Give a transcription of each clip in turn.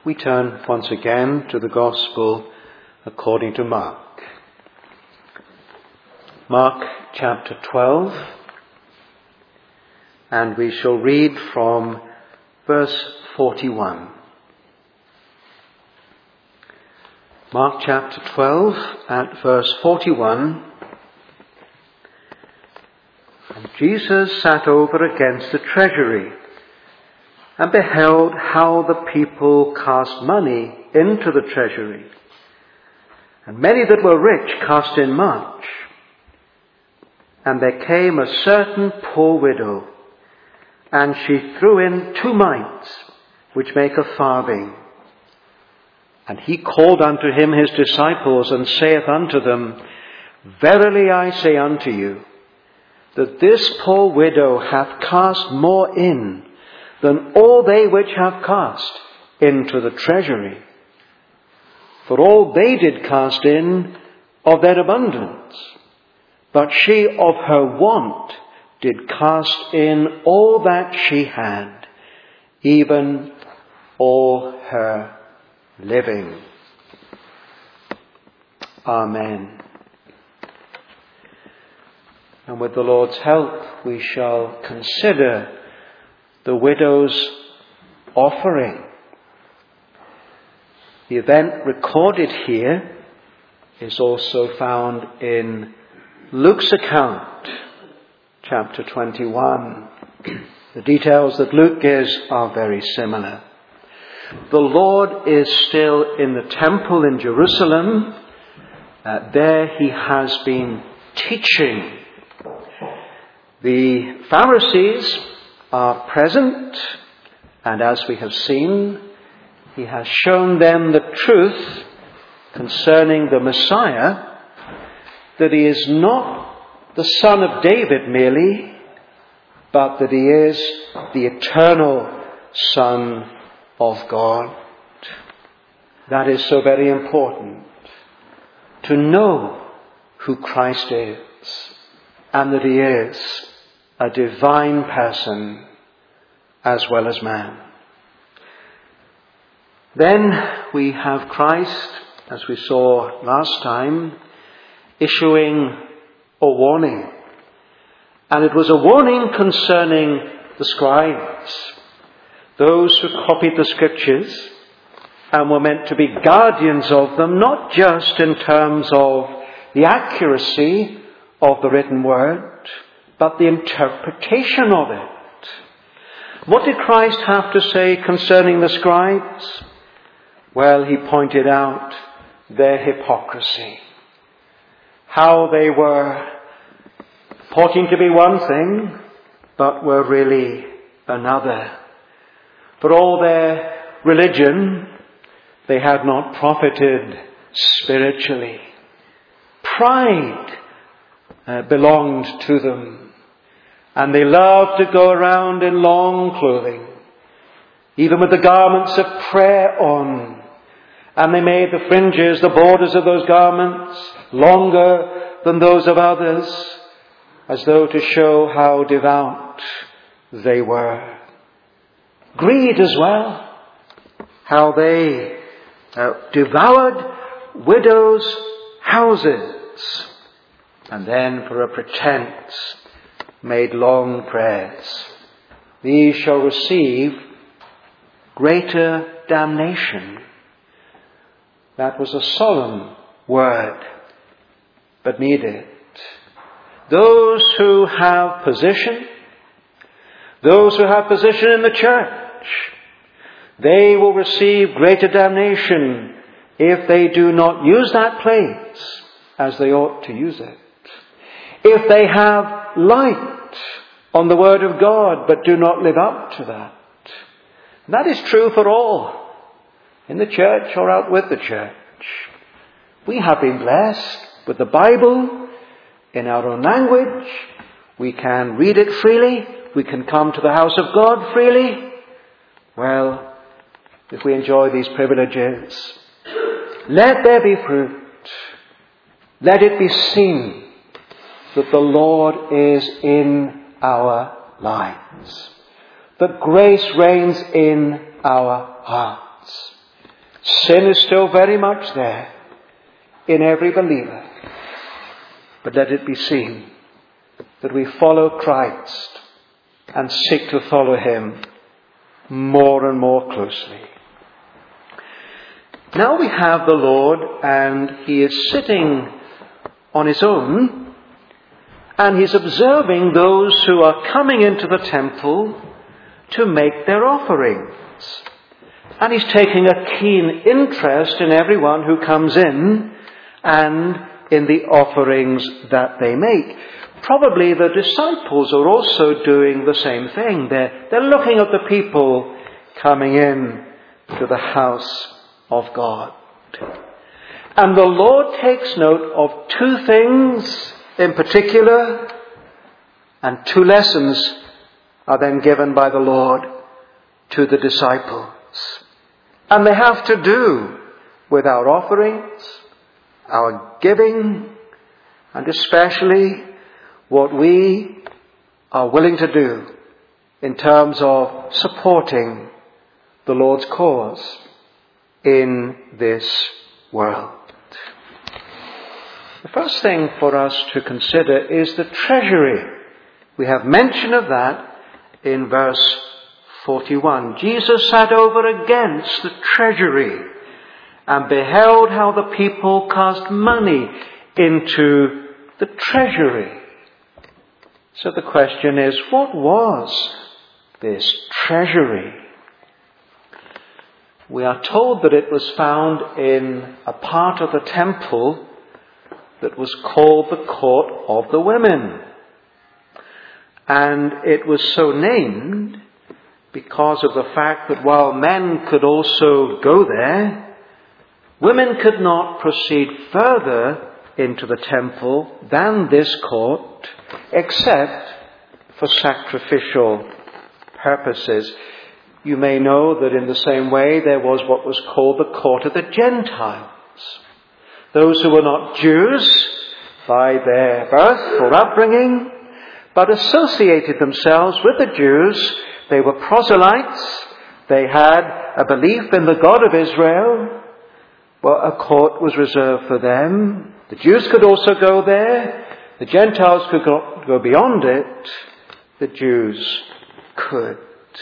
we turn once again to the Gospel according to Mark. Mark chapter 12, and we shall read from verse 41. Mark chapter 12 at verse 41. And Jesus sat over against the treasury, and beheld how the people cast money into the treasury. And many that were rich cast in much. And there came a certain poor widow, and she threw in 2 mites, which make a farthing. And he called unto him his disciples, and saith unto them, Verily I say unto you, that this poor widow hath cast more in than all they which have cast into the treasury. For all they did cast in of their abundance, but she of her want did cast in all that she had, even all her living. Amen. And with the Lord's help, we shall consider the widow's offering. The event recorded here is also found in Luke's account, chapter 21. The details that Luke gives are very similar. The Lord is still in the temple in Jerusalem. There he has been teaching. The Pharisees are present, and as we have seen, he has shown them the truth concerning the Messiah, that he is not the son of David merely, but that he is the eternal Son of God. That is so very important, to know who Christ is, and that he is a divine person as well as man. Then we have Christ, as we saw last time, issuing a warning. And it was a warning concerning the scribes, those who copied the scriptures and were meant to be guardians of them, not just in terms of the accuracy of the written word, but the interpretation of it. What did Christ have to say concerning the scribes? Well, he pointed out their hypocrisy. How they were purporting to be one thing, but were really another. For all their religion, they had not profited spiritually. Pride belonged to them. And they loved to go around in long clothing, even with the garments of prayer on. And they made the fringes, the borders of those garments, longer than those of others, as though to show how devout they were. Greed as well, how they devoured widows' houses, and then for a pretense made long prayers. These shall receive greater damnation. That was a solemn word, but needed. Those who have position in the church, they will receive greater damnation if they do not use that place as they ought to use it. If they have light on the Word of God, but do not live up to that. That is true for all, in the church or out with the church. We have been blessed with the Bible in our own language. We can read it freely. We can come to the house of God freely. Well, if we enjoy these privileges, let there be fruit. Let it be seen that the Lord is in our lives, that grace reigns in our hearts. Sin is still very much there in every believer. But let it be seen that we follow Christ and seek to follow him more and more closely. Now we have the Lord, and he is sitting on his own, and he's observing those who are coming into the temple to make their offerings. And he's taking a keen interest in everyone who comes in and in the offerings that they make. Probably the disciples are also doing the same thing. They're looking at the people coming in to the house of God. And the Lord takes note of two things in particular, and two lessons are then given by the Lord to the disciples. And they have to do with our offerings, our giving, and especially what we are willing to do in terms of supporting the Lord's cause in this world. The first thing for us to consider is the treasury. We have mention of that in verse 41. Jesus sat over against the treasury and beheld how the people cast money into the treasury. So the question is, what was this treasury? We are told that it was found in a part of the temple that was called the Court of the Women. And it was so named because of the fact that while men could also go there, women could not proceed further into the temple than this court, except for sacrificial purposes. You may know that in the same way there was what was called the court of the Gentiles. Those who were not Jews by their birth or upbringing, but associated themselves with the Jews. They were proselytes. They had a belief in the God of Israel. Well, a court was reserved for them. The Jews could also go there. The Gentiles could go beyond it. The Jews could.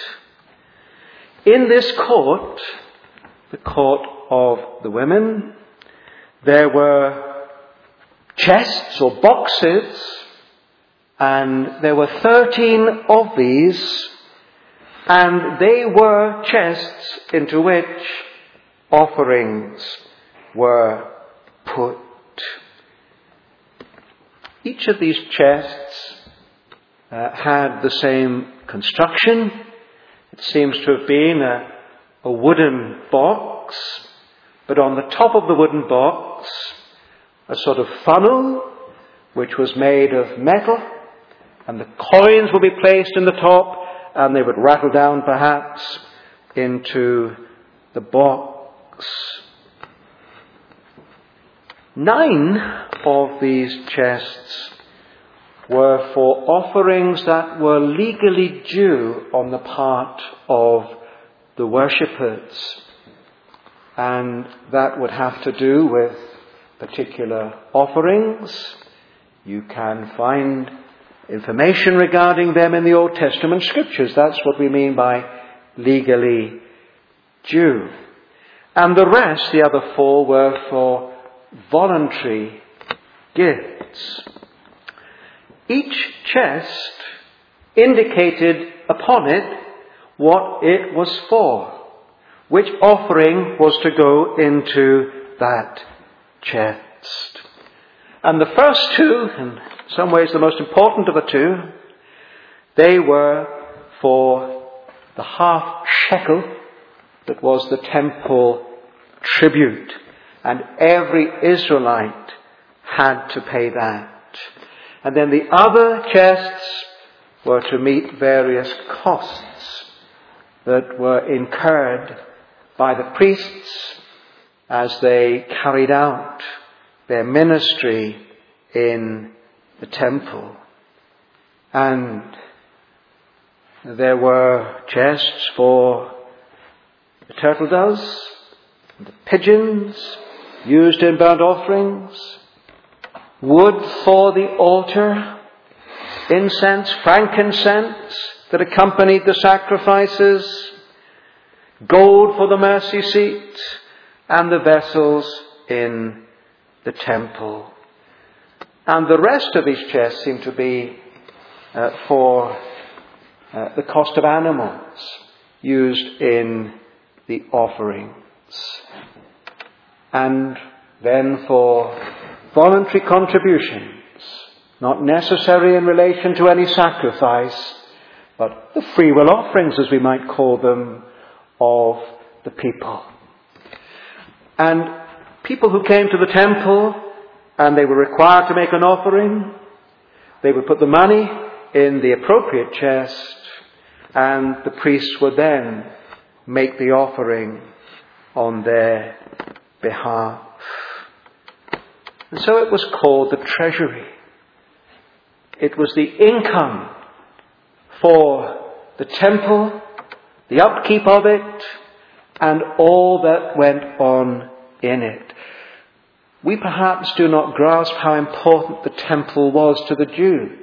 In this court, the court of the women, there were chests or boxes, and there were 13 of these, and they were chests into which offerings were put. Each of these chests had the same construction. It seems to have been a wooden box, but on the top of the wooden box, a sort of funnel which was made of metal, and the coins would be placed in the top, and they would rattle down perhaps into the box. 9 of these chests were for offerings that were legally due on the part of the worshippers. And that would have to do with particular offerings. You can find information regarding them in the Old Testament scriptures. That's what we mean by legally due. And the rest, the other 4, were for voluntary gifts. Each chest indicated upon it what it was for, which offering was to go into that chest. And the first 2, in some ways the most important of the 2, they were for the half shekel that was the temple tribute. And every Israelite had to pay that. And then the other chests were to meet various costs that were incurred by the priests as they carried out their ministry in the temple. And there were chests for the turtle doves, the pigeons used in burnt offerings, wood for the altar, incense, frankincense that accompanied the sacrifices, gold for the mercy seat, and the vessels in the temple. And the rest of these chests seem to be for the cost of animals used in the offerings. And then for voluntary contributions, not necessary in relation to any sacrifice, but the free will offerings, as we might call them, of the people. And people who came to the temple and they were required to make an offering, they would put the money in the appropriate chest, and the priests would then make the offering on their behalf. And so it was called the treasury. It was the income for the temple, the upkeep of it, and all that went on in it. We perhaps do not grasp how important the temple was to the Jews.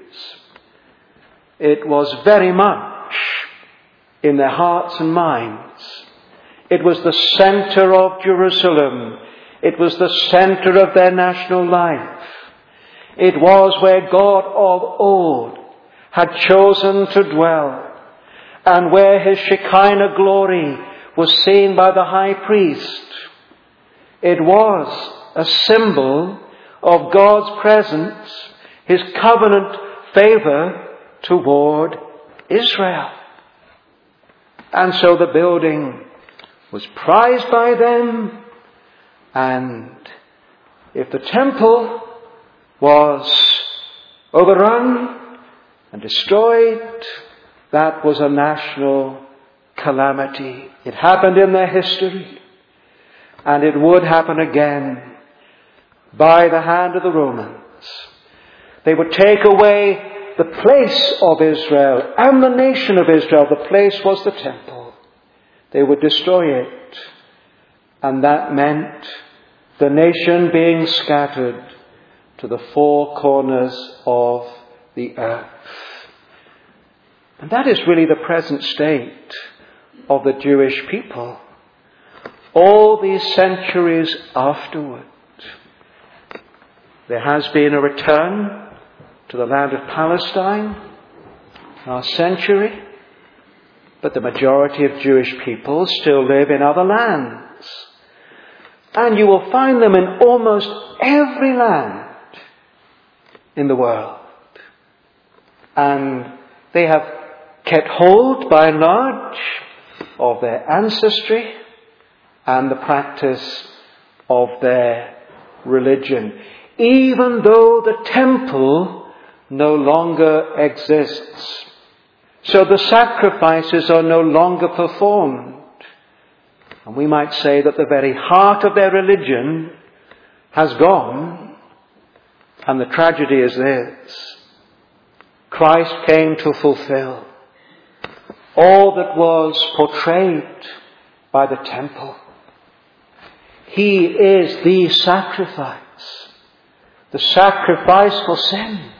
It was very much in their hearts and minds. It was the center of Jerusalem. It was the center of their national life. It was where God of old had chosen to dwell, and where his Shekinah glory was seen by the high priest. It was a symbol of God's presence, his covenant favor toward Israel. And so the building was prized by them, and if the temple was overrun and destroyed, that was a national calamity. It happened in their history, and it would happen again by the hand of the Romans. They would take away the place of Israel and the nation of Israel. The place was the temple. They would destroy it, and that meant the nation being scattered to the four corners of the earth. And that is really the present state of the Jewish people. All these centuries afterward, there has been a return to the land of Palestine last century, but the majority of Jewish people still live in other lands. And you will find them in almost every land in the world. And they have kept hold, by and large, of their ancestry and the practice of their religion, even though the temple no longer exists. So the sacrifices are no longer performed. And we might say that the very heart of their religion has gone. And the tragedy is this: Christ came to fulfill all that was portrayed by the temple. He is the sacrifice for sin.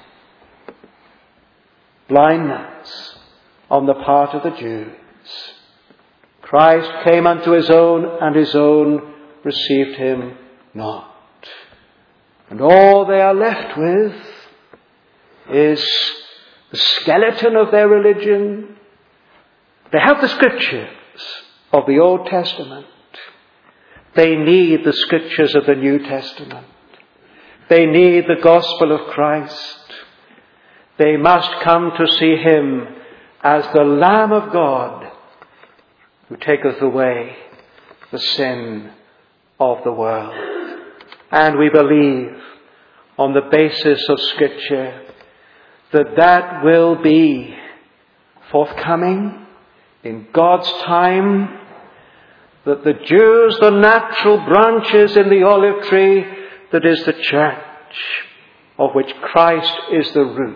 Blindness on the part of the Jews. Christ came unto his own, and his own received him not. And all they are left with is the skeleton of their religion. They have the scriptures of the Old Testament. They need the scriptures of the New Testament. They need the gospel of Christ. They must come to see him as the Lamb of God who taketh away the sin of the world. And we believe, on the basis of Scripture, that that will be forthcoming in God's time, that the Jews, the natural branches in the olive tree, that is the church, of which Christ is the root,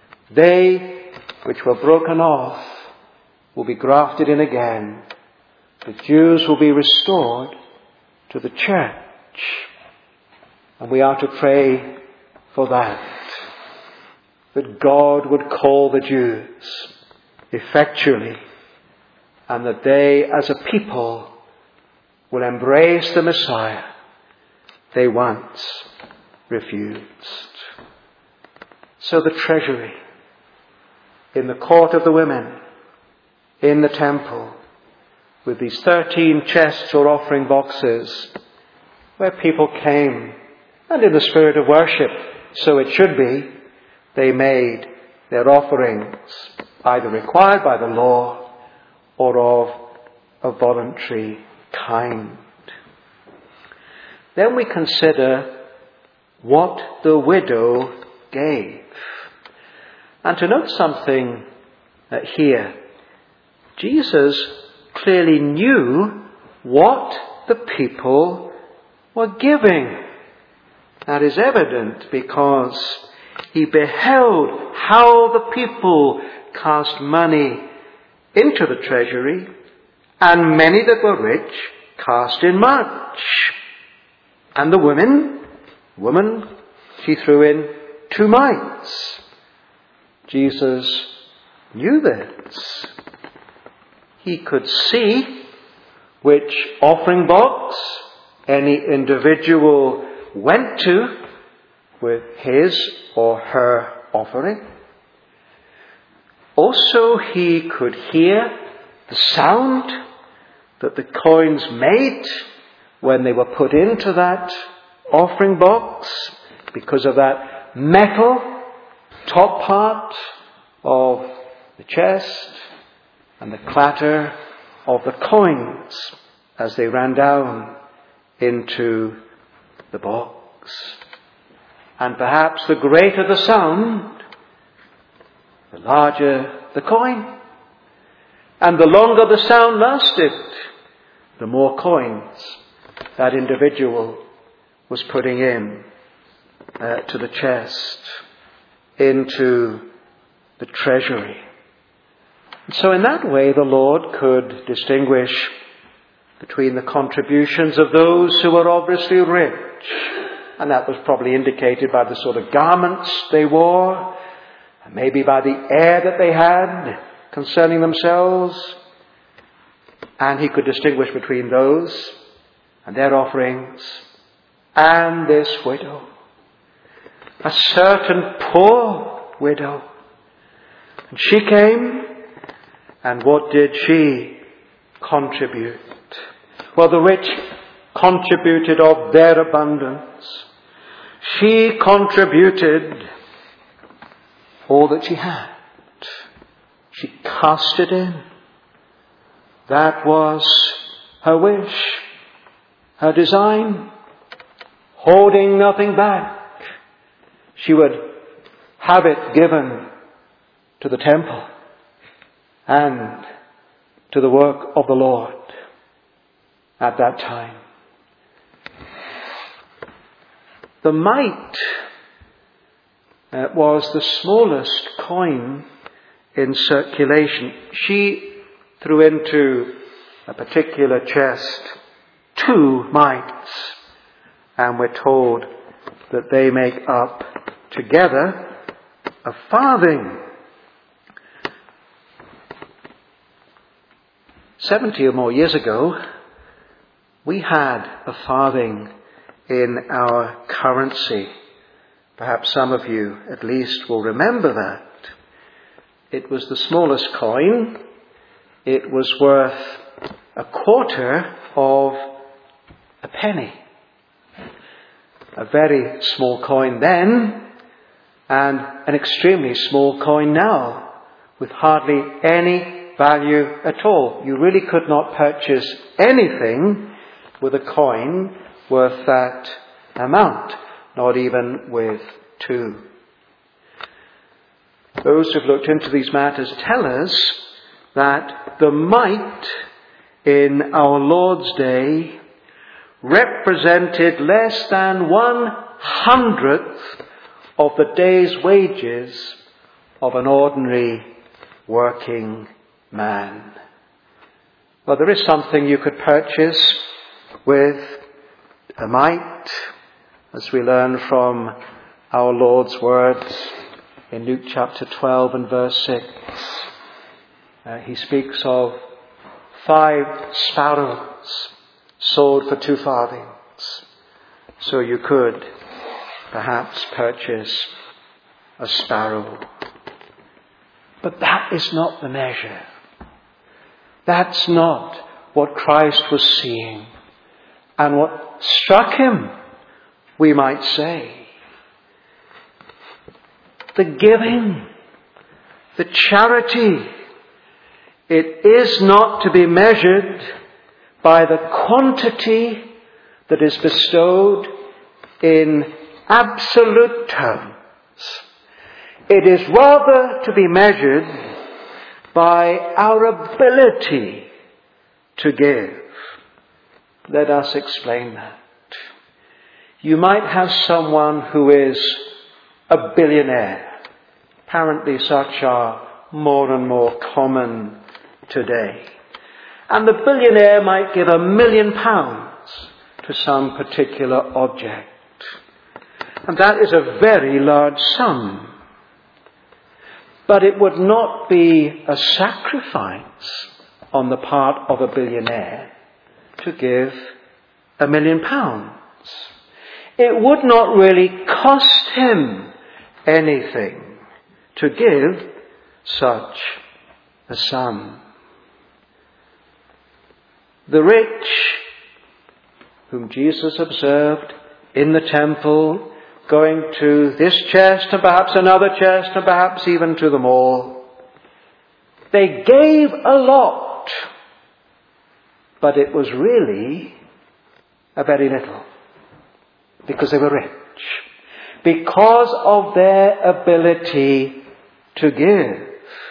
they which were broken off will be grafted in again, the Jews will be restored to the church. And we are to pray for that God would call the Jews effectually, and that they as a people will embrace the Messiah they once refused. So the treasury, in the court of the women, in the temple, with these 13 chests or offering boxes, where people came, and in the spirit of worship, so it should be, they made their offerings, either required by the law or of a voluntary kind. Then we consider what the widow gave. And to note something here, Jesus clearly knew what the people were giving. That is evident because he beheld how the people cast money into the treasury, and many that were rich cast in much. And the woman, she threw in 2 mites. Jesus knew this. He could see which offering box any individual went to with his or her offering. Also, he could hear the sound that the coins made when they were put into that offering box, because of that metal top part of the chest and the clatter of the coins as they ran down into the box. And perhaps the greater the sound, the larger the coin. And the longer the sound lasted, the more coins that individual was putting in to the chest, into the treasury. And so in that way, the Lord could distinguish between the contributions of those who were obviously rich, and that was probably indicated by the sort of garments they wore, and maybe by the air that they had concerning themselves. And he could distinguish between those and their offerings and this widow, a certain poor widow. And she came, and what did she contribute? Well, the rich contributed of their abundance. She contributed all that she had. She cast it in. That was her wish, her design, holding nothing back. She would have it given to the temple and to the work of the Lord at that time. The mite was the smallest coin in circulation. She threw into a particular chest 2 mites, and we're told that they make up together a farthing. 70 or more years ago, we had a farthing in our currency. Perhaps some of you at least will remember that. It was the smallest coin. It was worth 1/4 of a penny. A very small coin then, and an extremely small coin now, with hardly any value at all. You really could not purchase anything with a coin worth that amount, not even with 2. Those who've looked into these matters tell us that the mite in our Lord's day represented less than 1/100th of the day's wages of an ordinary working man. Well, there is something you could purchase with a mite, as we learn from our Lord's words in Luke chapter 12 and verse 6. He speaks of 5 sparrows sold for 2 farthings. So you could perhaps purchase a sparrow. But that is not the measure. That's not what Christ was seeing and what struck him, we might say. The giving, the charity, it is not to be measured by the quantity that is bestowed in absolute terms. It is rather to be measured by our ability to give. Let us explain that. You might have someone who is a billionaire. Apparently such are more and more common today. And the billionaire might give £1 million to some particular object. And that is a very large sum. But it would not be a sacrifice on the part of a billionaire to give £1 million. It would not really cost him anything to give such a sum. The rich, whom Jesus observed in the temple, going to this chest and perhaps another chest and perhaps even to them all, they gave a lot, but it was really a very little, because they were rich, because of their ability to give.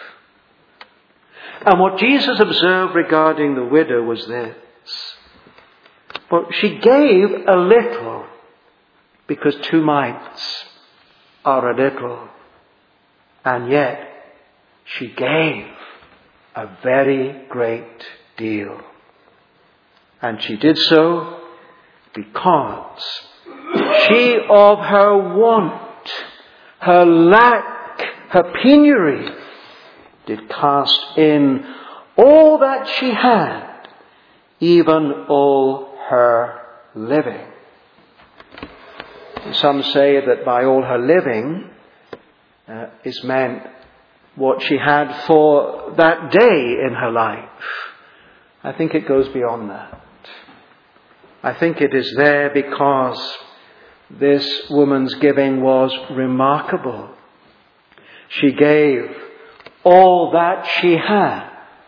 And what Jesus observed regarding the widow was this. Well, she gave a little, because 2 mites are a little. And yet, she gave a very great deal. And she did so because she of her want, her lack, her penury, did cast in all that she had, even all her living. Some say that by all her living is meant what she had for that day in her life. I think it goes beyond that. I think it is there because this woman's giving was remarkable. She gave all that she had.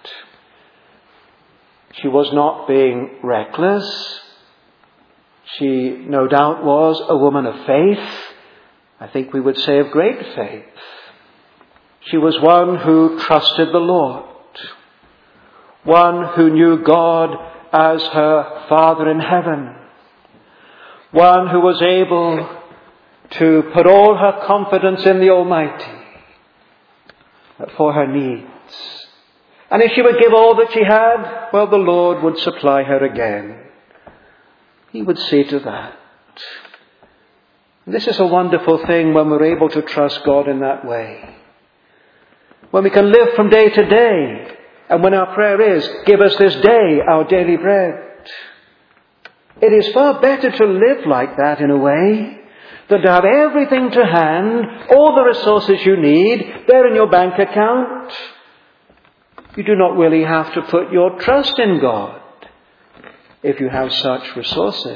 She was not being reckless. She no doubt was a woman of faith. I think we would say of great faith. She was one who trusted the Lord. One who knew God as her Father in heaven. One who was able to put all her confidence in the Almighty for her needs. And if she would give all that she had, well, the Lord would supply her again. He would see to that. This is a wonderful thing when we're able to trust God in that way. When we can live from day to day, and when our prayer is, give us this day our daily bread. It is far better to live like that in a way than to have everything to hand, all the resources you need, there in your bank account. You do not really have to put your trust in God if you have such resources.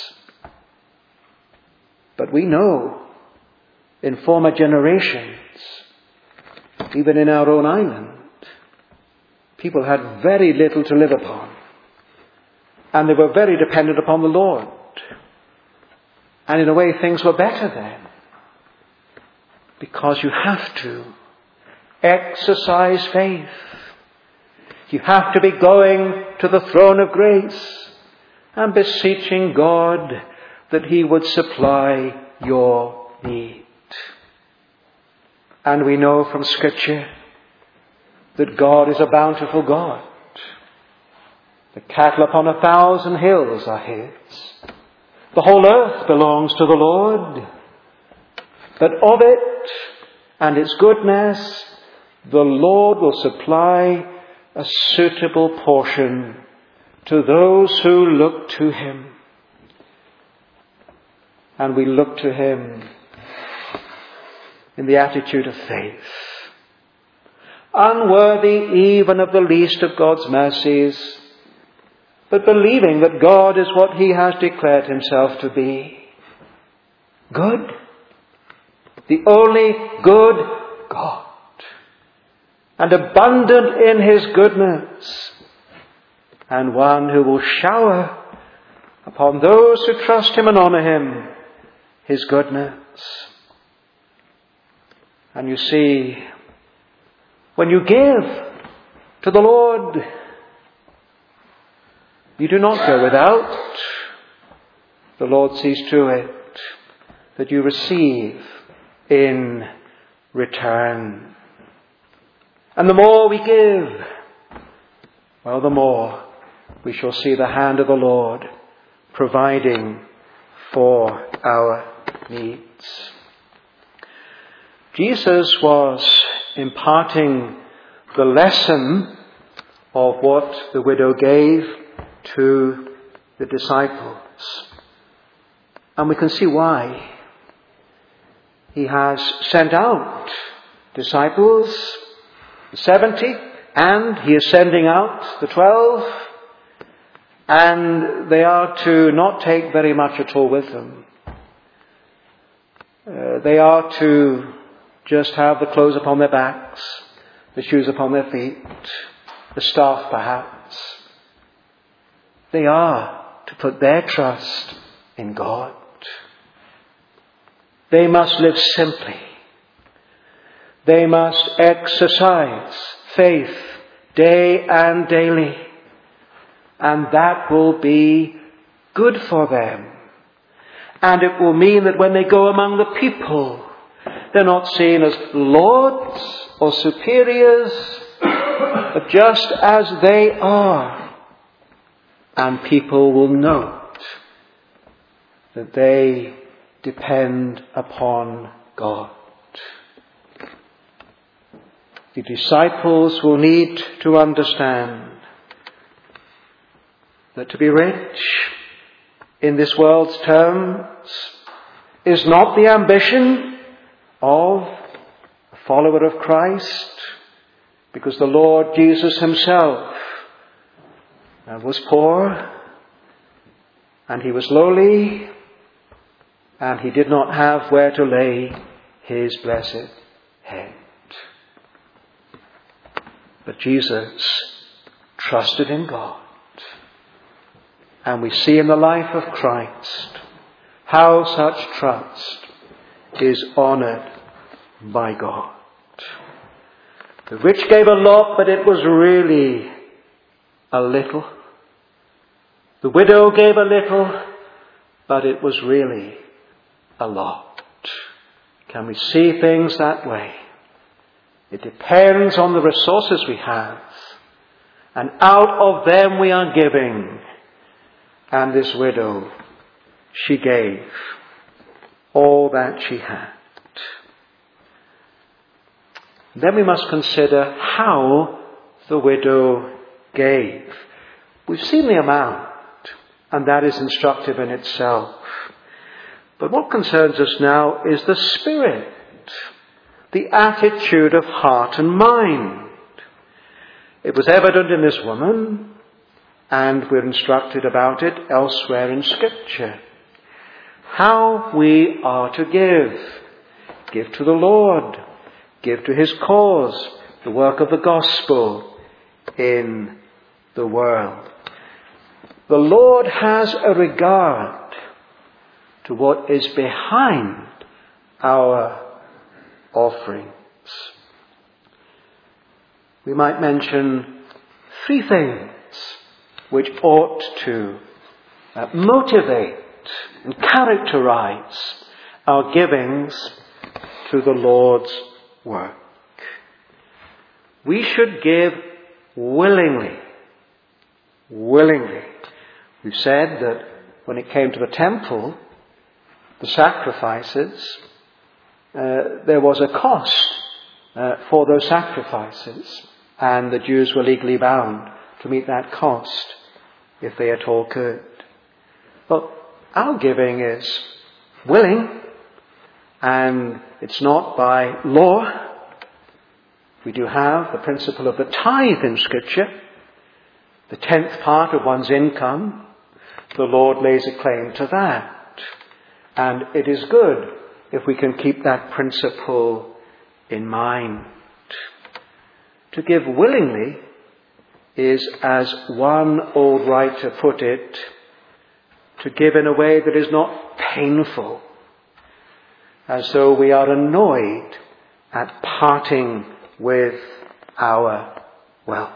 But we know in former generations, even in our own island, people had very little to live upon. And they were very dependent upon the Lord. And in a way things were better then. Because you have to exercise faith. You have to be going to the throne of grace and beseeching God that He would supply your need. And we know from Scripture that God is a bountiful God. The cattle upon 1,000 hills are his. The whole earth belongs to the Lord. But of it and its goodness, the Lord will supply a suitable portion to those who look to him. And we look to him in the attitude of faith, unworthy even of the least of God's mercies, but believing that God is what he has declared himself to be. Good. The only good God. And abundant in his goodness. And one who will shower upon those who trust him and honour him his goodness. And you see, when you give to the Lord, you do not go without. The Lord sees to it that you receive in return. And the more we give, well, the more we shall see the hand of the Lord providing for our needs. Jesus was imparting the lesson of what the widow gave to the disciples. And we can see why. He has sent out disciples, the 70, and he is sending out the 12, and they are to not take very much at all with them. They are to just have the clothes upon their backs, the shoes upon their feet, the staff perhaps. They are to put their trust in God. They must live simply. They must exercise faith day and daily. And that will be good for them. And it will mean that when they go among the people, they're not seen as lords or superiors, but just as they are. And people will note that they depend upon God. The disciples will need to understand that to be rich in this world's terms is not the ambition of a follower of Christ, because the Lord Jesus himself was poor and he was lowly and he did not have where to lay his blessed head. But Jesus trusted in God. And we see in the life of Christ how such trust is honoured by God. The rich gave a lot, but it was really a little. The widow gave a little, but it was really a lot. Can we see things that way? It depends on the resources we have. And out of them we are giving. And this widow, she gave all that she had. Then we must consider how the widow gave. We've seen the amount, and that is instructive in itself. But what concerns us now is the spirit, the attitude of heart and mind. It was evident in this woman, and we're instructed about it elsewhere in Scripture. How we are to give. Give to the Lord. Give to his cause, the work of the gospel in the world. The Lord has a regard to what is behind our offerings. We might mention 3 things which ought to motivate and characterize our givings to the Lord's work. We should give willingly. willingly. We've said that when it came to the temple, the sacrifices, there was a cost for those sacrifices, and the Jews were legally bound to meet that cost if they at all could. But our giving is willing, and it's not by law. We do have the principle of the tithe in Scripture, the 10th part of one's income. The Lord lays a claim to that. And it is good if we can keep that principle in mind. To give willingly is, as one old writer put it, to give in a way that is not painful, as though we are annoyed at parting with our wealth.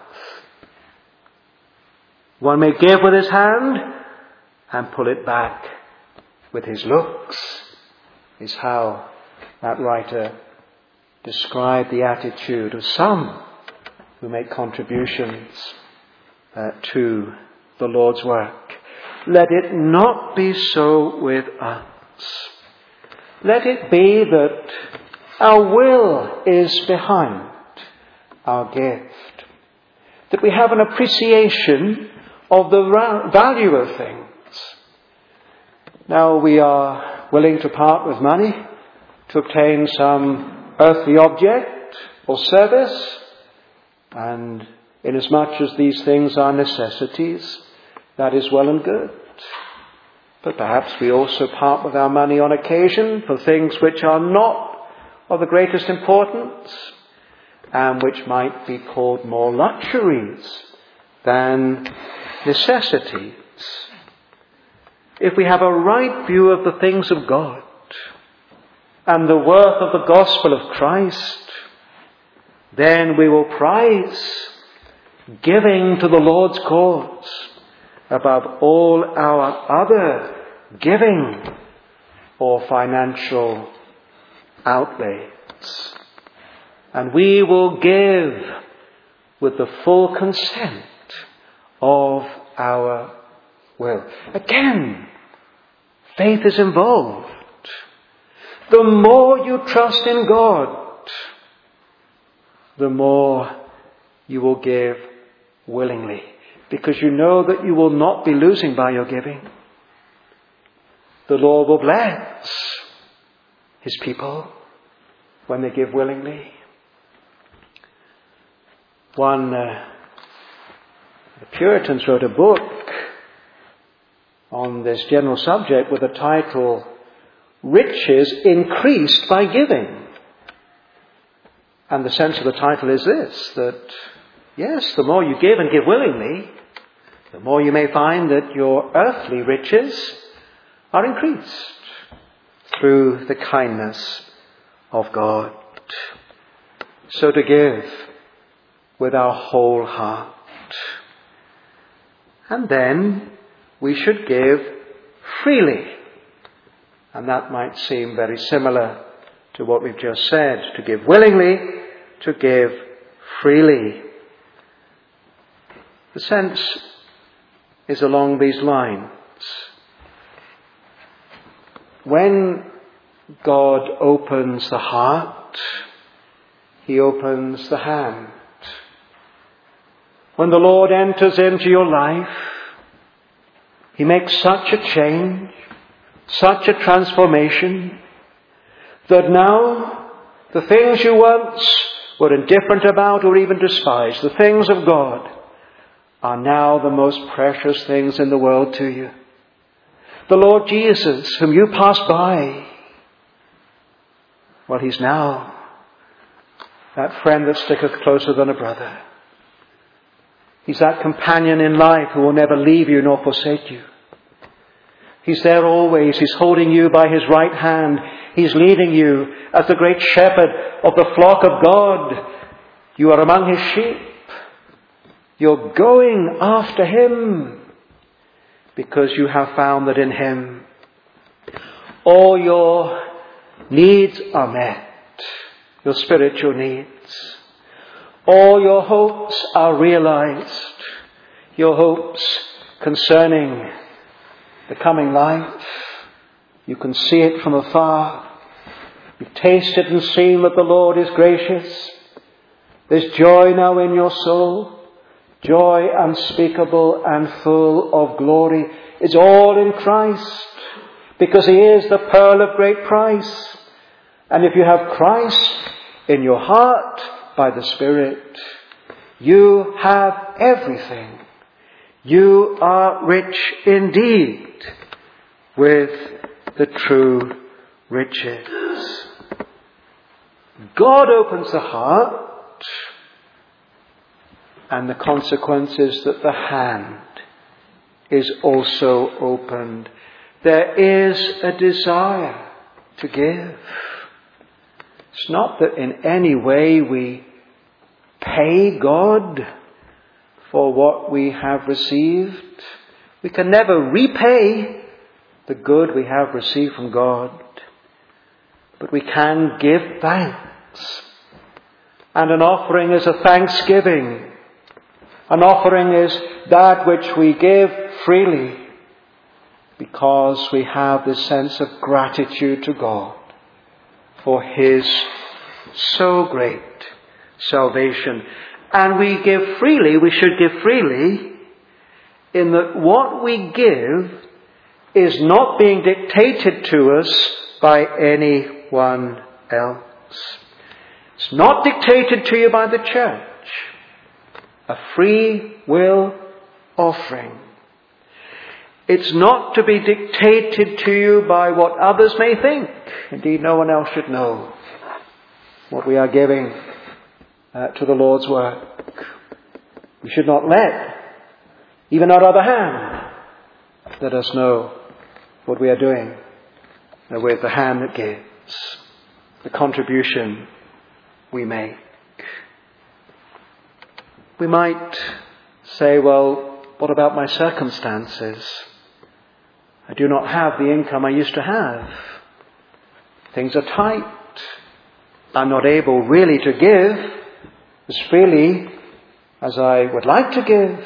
One may give with his hand and pull it back with his looks, is how that writer described the attitude of some who make contributions to the Lord's work. Let it not be so with us. Let it be that our will is behind our gift, that we have an appreciation of the value of things. Now we are willing to part with money to obtain some earthly object or service, and inasmuch as these things are necessities, that is well and good. But perhaps we also part with our money on occasion for things which are not of the greatest importance, and which might be called more luxuries than necessities. If we have a right view of the things of God and the worth of the gospel of Christ, then we will prize giving to the Lord's cause above all our other giving or financial outlays. And we will give with the full consent of our will. Again, faith is involved. The more you trust in God, the more you will give willingly, because you know that you will not be losing by your giving. The Lord will bless His people when they give willingly. The Puritans wrote a book on this general subject with the title, Riches Increased by Giving. And the sense of the title is this, that yes, the more you give and give willingly, the more you may find that your earthly riches are increased through the kindness of God. So to give with our whole heart. And then we should give freely. And that might seem very similar to what we've just said. To give willingly, to give freely. The sense is along these lines. When God opens the heart, He opens the hand. When the Lord enters into your life, He makes such a change, such a transformation, that now the things you once were indifferent about or even despised, the things of God, are now the most precious things in the world to you. The Lord Jesus, whom you passed by, well, He's now that friend that sticketh closer than a brother. He's that companion in life who will never leave you nor forsake you. He's there always. He's holding you by His right hand. He's leading you as the great shepherd of the flock of God. You are among His sheep. You're going after Him because you have found that in Him all your needs are met, your spiritual needs. All your hopes are realized. your hopes concerning the coming life. You can see it from afar. You've tasted and seen that the Lord is gracious. There's joy now in your soul, joy unspeakable and full of glory. It's all in Christ, because He is the pearl of great price. And if you have Christ in your heart by the Spirit, you have everything. You are rich indeed with the true riches. God opens the heart, and the consequence is that the hand is also opened. There is a desire to give. It's not that in any way we pay God for what we have received. We can never repay the good we have received from God. But we can give thanks. And an offering is a thanksgiving. An offering is that which we give freely because we have this sense of gratitude to God for His so great salvation. And we give freely, we should give freely, in that what we give is not being dictated to us by anyone else. It's not dictated to you by the church. A free will offering. It's not to be dictated to you by what others may think. Indeed, no one else should know what we are giving to the Lord's work. We should not let even our other hand let us know what we are doing with the hand that gives, the contribution we make. We might say, well, what about my circumstances? I do not have the income I used to have. Things are tight. I'm not able really to give as freely as I would like to give.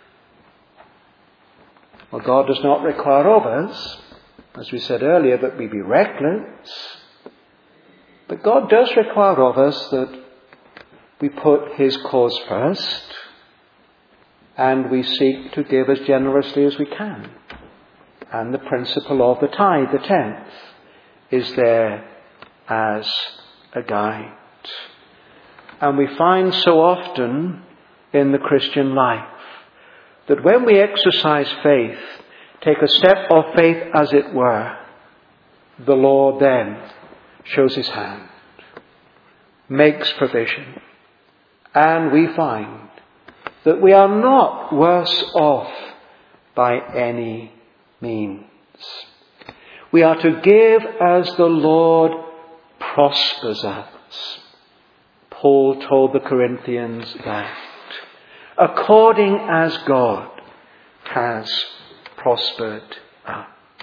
Well, God does not require of us, as we said earlier, that we be reckless. But God does require of us that we put His cause first and we seek to give as generously as we can. And the principle of the tithe, the tenth, is there as a guide. And we find so often in the Christian life that when we exercise faith, take a step of faith as it were, the Lord then shows His hand, makes provision, and we find that we are not worse off by any means. We are to give as the Lord prospers us. Paul told the Corinthians that, according as God has prospered us.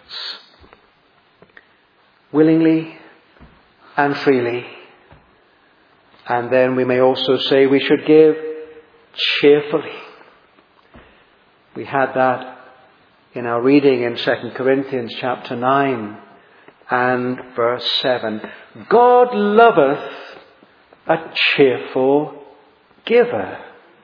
Willingly and freely. And then we may also say we should give cheerfully. We had that in our reading in 2 Corinthians chapter 9 and verse 7. God loveth a cheerful giver.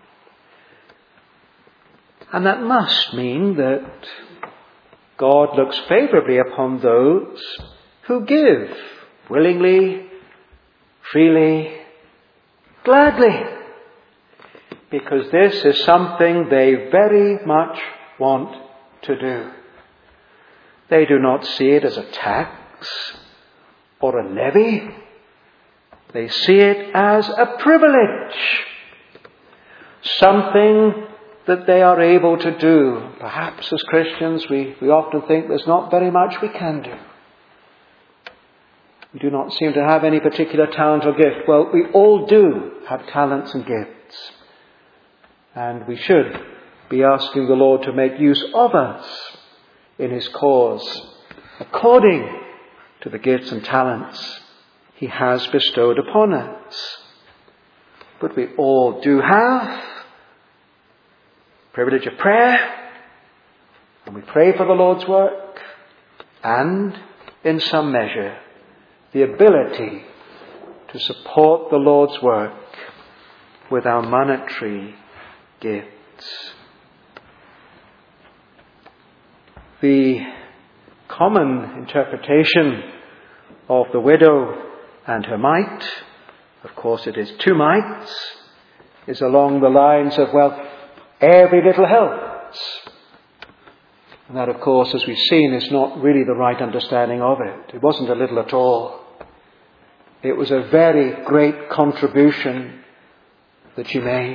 And that must mean that God looks favourably upon those who give willingly, freely, gladly. Because this is something they very much want to do. They do not see it as a tax or a levy. They see it as a privilege. Something that they are able to do. Perhaps as Christians we often think there's not very much we can do. We do not seem to have any particular talent or gift. Well, we all do have talents and gifts. And we should be asking the Lord to make use of us in His cause, according to the gifts and talents He has bestowed upon us. But we all do have privilege of prayer, and we pray for the Lord's work, and, in some measure, the ability to support the Lord's work with our monetary gifts. The common interpretation of the widow and her mite, of course it is 2 mites, is along the lines of, well, every little helps. And that, of course, as we've seen, is not really the right understanding of it. It wasn't a little at all. It was a very great contribution that she made.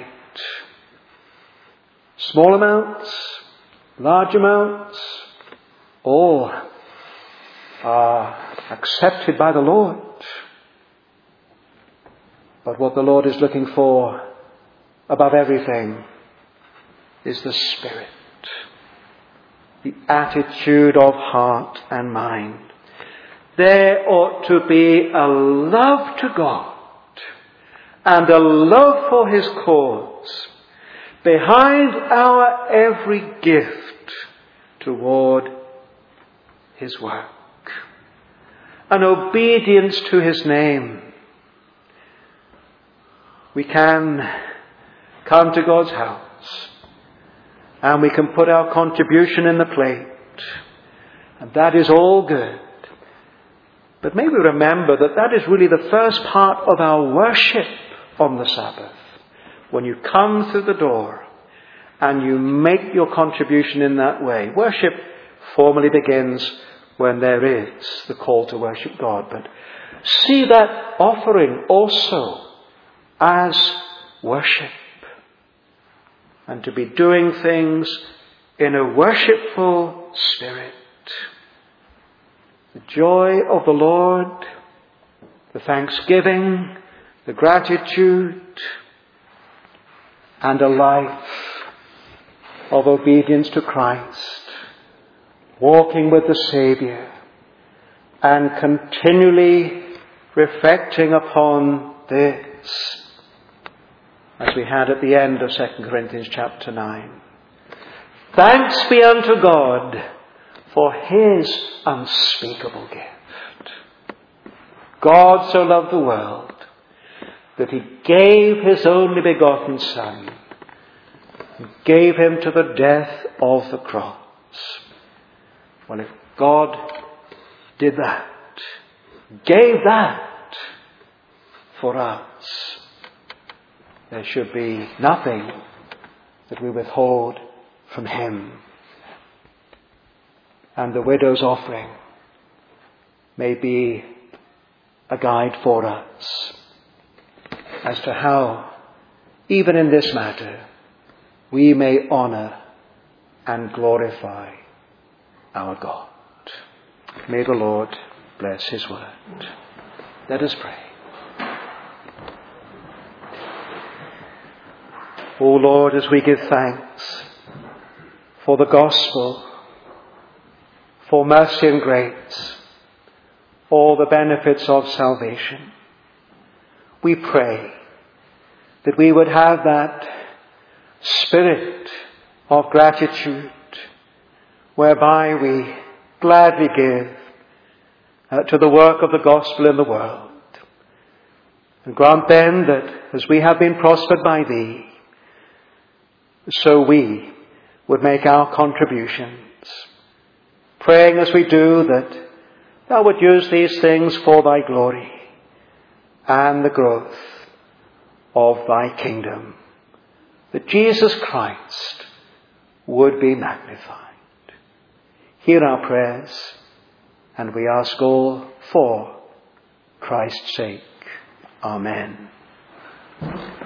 Small amounts, large amounts, all are accepted by the Lord. But what the Lord is looking for above everything is the spirit, the attitude of heart and mind. There ought to be a love to God and a love for His cause behind our every gift toward His work. An obedience to His name. We can come to God's house and we can put our contribution in the plate, and that is all good. But may we remember that that is really the first part of our worship on the Sabbath. When you come through the door and you make your contribution in that way, worship formally begins when there is the call to worship God. But see that offering also as worship, and to be doing things in a worshipful spirit. The joy of the Lord, the thanksgiving, the gratitude, and a life of obedience to Christ, walking with the Saviour, and continually reflecting upon this, as we had at the end of 2 Corinthians chapter 9. Thanks be unto God for His unspeakable gift. God so loved the world that He gave His only begotten Son, and gave Him to the death of the cross. Well, if God did that, gave that for us, there should be nothing that we withhold from Him. And the widow's offering may be a guide for us as to how, even in this matter, we may honour and glorify our God. May the Lord bless His word. Let us pray. O Lord, as we give thanks for the gospel, for mercy and grace, all the benefits of salvation, we pray that we would have that spirit of gratitude whereby we gladly give to the work of the gospel in the world. And grant then that as we have been prospered by Thee, so we would make our contributions, praying as we do that Thou would use these things for Thy glory and the growth of Thy kingdom, that Jesus Christ would be magnified. Hear our prayers, and we ask all for Christ's sake. Amen.